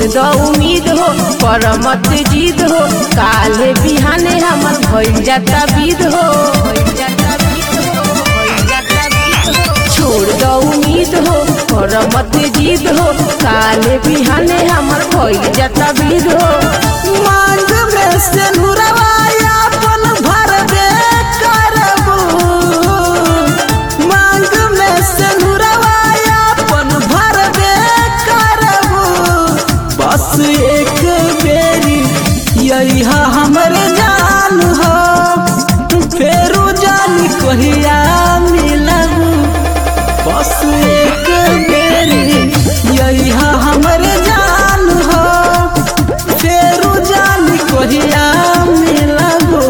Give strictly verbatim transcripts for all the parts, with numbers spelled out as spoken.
छोड़ दो उम्मीद हो पर मत जिद हो, काले बिहाने हमर भइल जाता विद हो। छोड़ दो उम्मीद हो पर मत जिद हो, काले बिहाने हमर भइल जाता विद हो। मांग में से नुरवाया अपन भरबे करबू, मांग में से नुरवाया अपन भरबे करबू। बस एक बेरी यही हमर जान हो, फेरू जानी कहिया मिलबू। बस एक बेरी यही हमर जान हो, फेरू जानी कहिया मिलबू।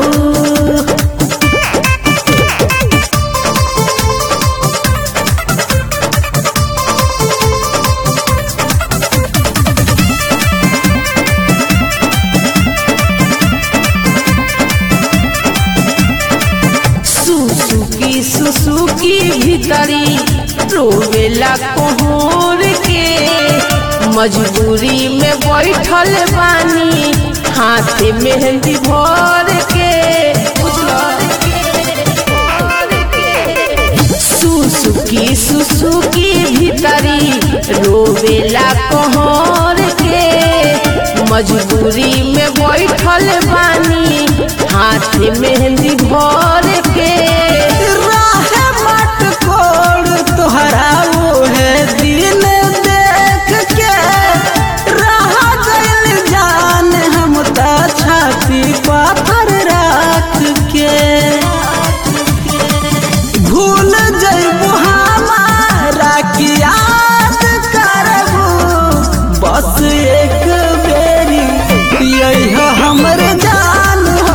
सुसुकी सुसुकी भीतरी रोवेला कोहर के, मजबूरी में बैठल बानी हाथ मेहंदी भर के। सुसुकी सुसुकी भीतरी रोवेला कोहर के, मजबूरी में बैठल बानी हाथ मेहंदी भर के। राहे मटकोर तोहरा वो है दिन देख के, रहा गइल जान हम त छाती पाथर राख के। भूल जइबू हमारा की याद करबू, बस एक बेरी यही हमर जान हो,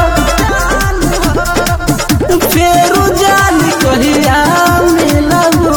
फेरू जान कहिया मिलबू।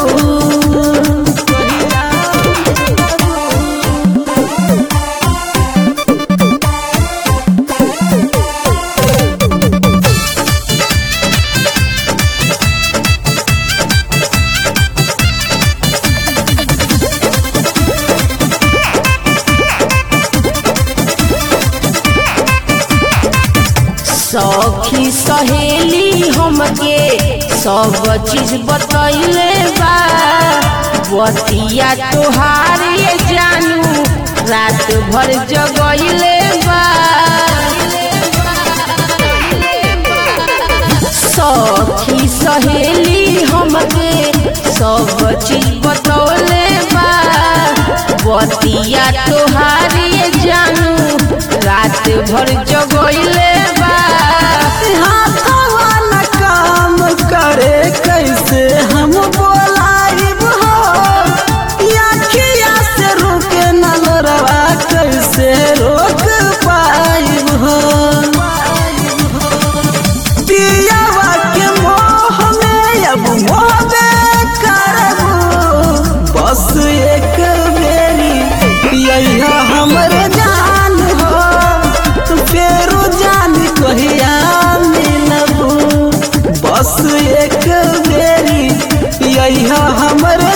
सखी सहेली हमके सब चीज बतैले बा, बतिया तोहार ये जानू रात भर जगैले बा। सखी सहेली हमके सब चीज बतौले बा, बतिया तोहार ये जानू रात भर जगैले बा। हाथवा न काम करे कैसे हम बोलाइब हो, आँखिया से रोके न लोरवा कैसे रोक पाइब हो। पियावा के मोह में अब मोहबे करबू, बस एक बेरी यही हमर जान हो, फेरू जान कहिया मिलबू। बस एक बेरी यही हमर